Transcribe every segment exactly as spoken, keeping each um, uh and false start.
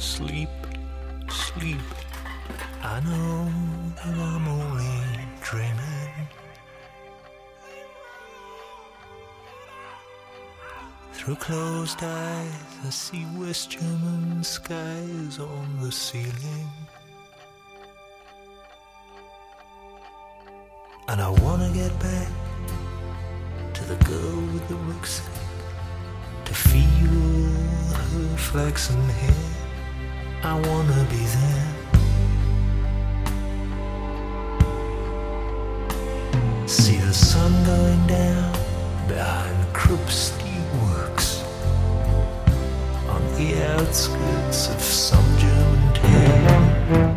Sleep, sleep. I know that I'm only dreaming. Through closed eyes, I see West German skies on the ceiling. And I wanna get back to the girl with the rucksack, to feel her flaxen hair. I wanna be there. See the sun going down behind Krupp Steel Works on the outskirts of some German town.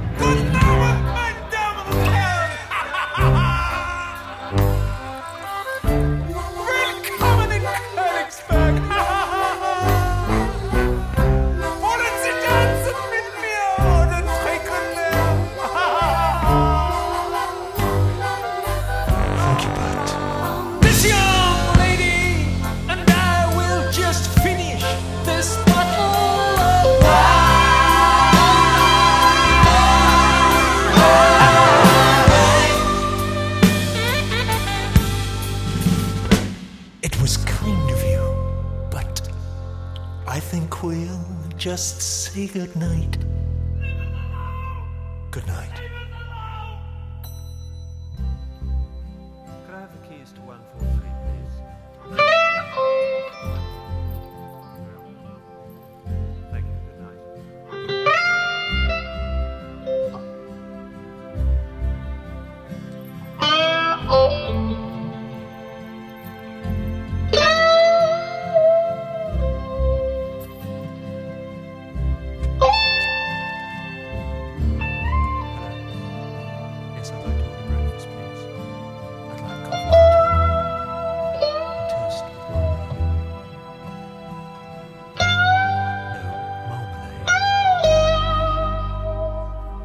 I think we'll just say goodnight. Good night.